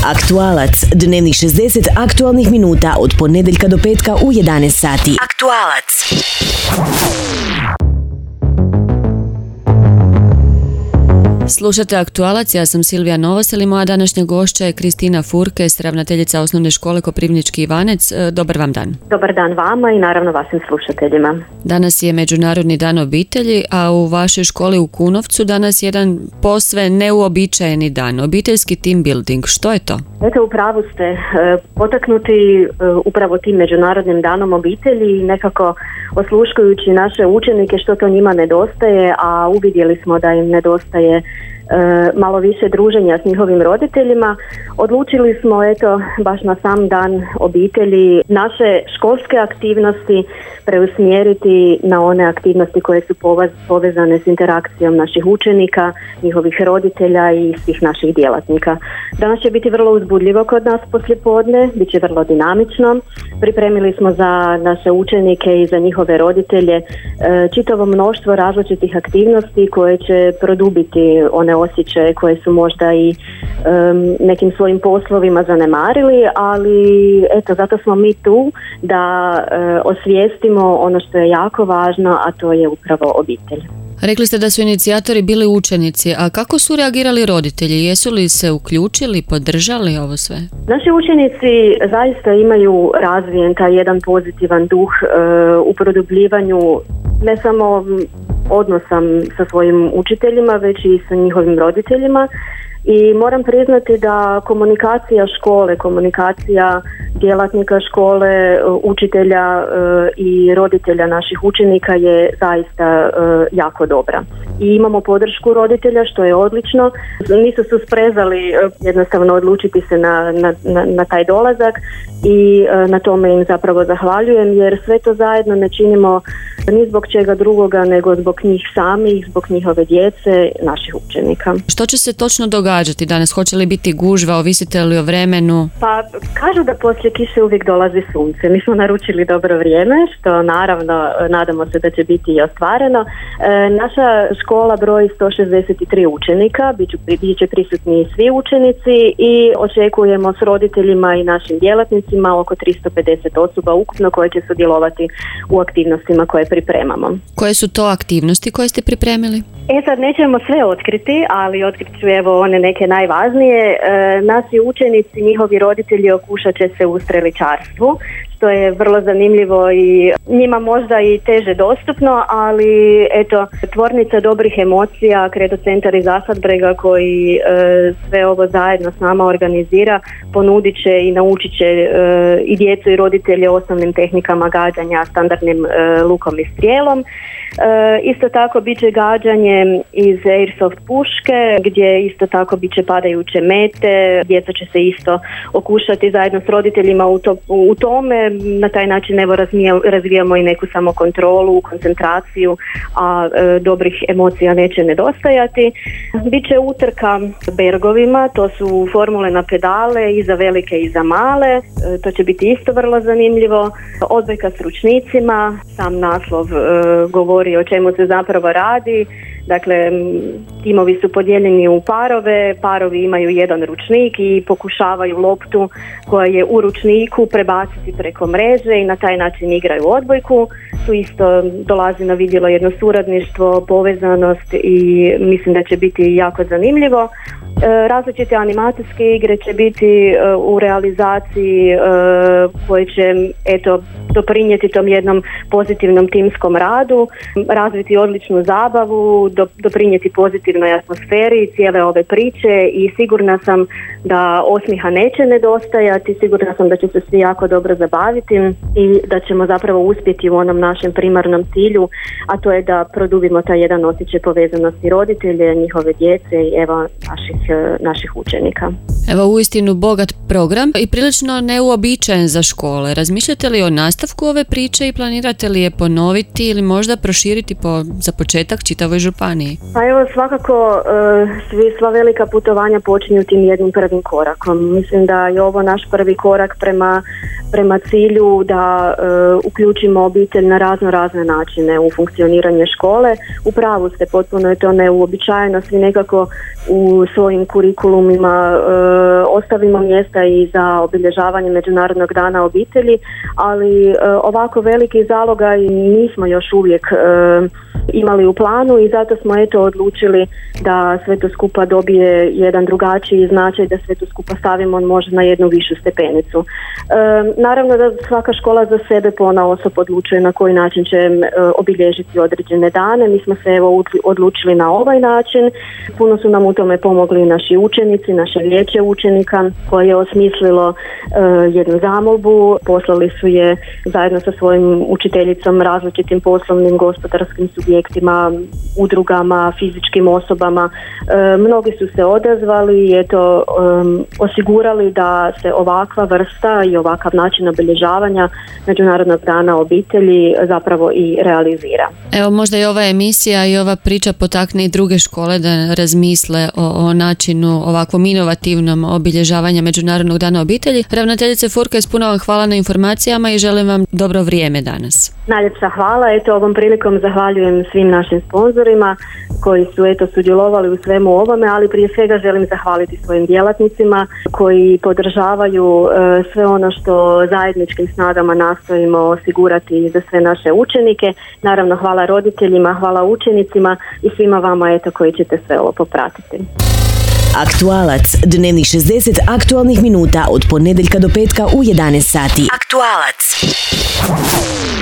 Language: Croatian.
Aktualac, dnevnih 60 aktualnih minuta od ponedjeljka do petka u 11 sati. Aktualac. Slušate Aktualac, ja sam Silvija Novosel i moja današnja gošća je Kristina Furkes, ravnateljica osnovne škole Koprivnički Ivanec. Dobar vam dan. Dobar dan vama i naravno vašim slušateljima. Danas je Međunarodni dan obitelji, a u vašoj školi u Kunovcu danas je jedan posve neuobičajeni dan, obiteljski team building. Što je to? Eto, upravo ste potaknuti upravo tim Međunarodnim danom obitelji, nekako osluškujući naše učenike što to njima nedostaje, a uvidjeli smo da im nedostaje malo više druženja s njihovim roditeljima. Odlučili smo baš na sam dan obitelji naše školske aktivnosti preusmjeriti na one aktivnosti koje su povezane s interakcijom naših učenika, njihovih roditelja i svih naših djelatnika. Danas će biti vrlo uzbudljivo kod nas poslijepodne, bit će vrlo dinamično. Pripremili smo za naše učenike i za njihove roditelje čitavo mnoštvo različitih aktivnosti koje će produbiti one osjećaje koje su možda i nekim svojim poslovima zanemarili, ali zato smo mi tu da osvijestimo ono što je jako važno, a to je upravo obitelj. Rekli ste da su inicijatori bili učenici, a kako su reagirali roditelji? Jesu li se uključili, podržali ovo sve? Naši učenici zaista imaju razvijen taj jedan pozitivan duh u produbljivanju ne samo odnosa sa svojim učiteljima, već i sa njihovim roditeljima. I moram priznati da komunikacija škole, komunikacija djelatnika škole, učitelja i roditelja naših učenika je zaista jako dobra. I imamo podršku roditelja, što je odlično. Nisu se sprezali jednostavno odlučiti se na taj dolazak i na tome im zapravo zahvaljujem, jer sve to zajedno ne činimo ni zbog čega drugoga, nego zbog njih samih, zbog njihove djece, naših učenika. Što će se točno događati danas? Hoće li biti gužva, ovisite li o vremenu? Pa kažu da poslije kiše uvijek dolazi sunce. Mi smo naručili dobro vrijeme, što naravno nadamo se da će biti i ostvareno. Naša škola broji 163 učenika, bit će prisutni i svi učenici i očekujemo s roditeljima i našim djelatnicima oko 350 osoba ukupno koje će sudjelovati u aktivnostima koje pripremamo. Koje su to aktivnosti koje ste pripremili? Sad nećemo sve otkriti, ali otkrit ću one neke najvažnije. Naši učenici, njihovi roditelji okušat će se u streličarstvu, što je vrlo zanimljivo i njima možda i teže dostupno, ali tvornica dobrih emocija, Kredo centar iz Asadbrega koji sve ovo zajedno s nama organizira, ponudit će i naučit će i djecu i roditelje osnovnim tehnikama gađanja standardnim lukom i strijelom. Isto tako bit će gađanje iz airsoft puške, gdje isto tako bit će padajuće mete, djeca će se isto okušati zajedno s roditeljima u tome. Na taj način razvijamo i neku samokontrolu, koncentraciju, a dobrih emocija neće nedostajati. Biće utrka bergovima, to su formule na pedale i za velike i za male, to će biti isto vrlo zanimljivo. Odbojka s ručnicima, sam naslov govori o čemu se zapravo radi. Dakle, timovi su podijeljeni u parove, parovi imaju jedan ručnik i pokušavaju loptu koja je u ručniku prebaciti preko mreže i na taj način igraju odbojku. Tu isto dolazi na vidjelo jedno suradništvo, povezanost i mislim da će biti jako zanimljivo. Različite animacijske igre će biti u realizaciji koje će doprinijeti tom jednom pozitivnom timskom radu, razviti odličnu zabavu, doprinijeti pozitivnoj atmosferi cijele ove priče i sigurna sam da osmiha neće nedostajati, sigurna sam da će se svi jako dobro zabaviti i da ćemo zapravo uspjeti u onom našem primarnom cilju, a to je da produbimo taj jedan osjećaj povezanosti roditelje, njihove djece i naših učenika. Evo, uistinu bogat program i prilično neuobičajen za škole. Razmišljate li o nastavku ove priče i planirate li je ponoviti ili možda proširiti za početak čitavoj županiji? Pa evo, svakako sva velika putovanja počinju tim jednim prvim korakom. Mislim da je ovo naš prvi korak prema cilju da uključimo obitelj na razne načine u funkcioniranje škole. U pravu ste, potpuno je to neuobičajeno, svi nekako u svojim kurikulumima ostavimo mjesta i za obilježavanje Međunarodnog dana obitelji, ali ovako veliki zalogaj nismo još uvijek imali u planu i zato smo odlučili da sve to skupa dobije jedan drugačiji značaj, da sve to skupa stavimo možda na jednu višu stepenicu. Naravno da svaka škola za sebe ponaosob odlučuje na koji način će obilježiti određene dane. Mi smo se odlučili na ovaj način. Puno su nam u tome pomogli naši učenici, naše vijeće učenika koje je osmislilo jednu zamolbu. Poslali su je zajedno sa svojim učiteljicom različitim poslovnim, gospodarskim subjektima, udrugama, fizičkim osobama. Mnogi su se odazvali i osigurali da se ovakva vrsta i ovakav način obilježavanja Međunarodnog dana obitelji zapravo i realizira. Evo, možda i ova emisija i ova priča potakne i druge škole da razmisle o načinu ovakvom inovativnom obilježavanja Međunarodnog dana obitelji. Ravnateljice Furkes, puno vam hvala na informacijama i želim vam dobro vrijeme danas. Najljepša hvala. Ovom prilikom zahvaljujem svim našim sponzorima koji su sudjelovali u svemu ovome, ali prije svega želim zahvaliti svojim djelatnicima koji podržavaju sve ono što zajedničkim snagama nastojimo osigurati za sve naše učenike. Naravno, hvala roditeljima, hvala učenicima i svima vama koji ćete sve ovo popratiti. Aktualac, dnevnih 60 aktualnih minuta od ponedjeljka do petka u 11 sati. Aktualac.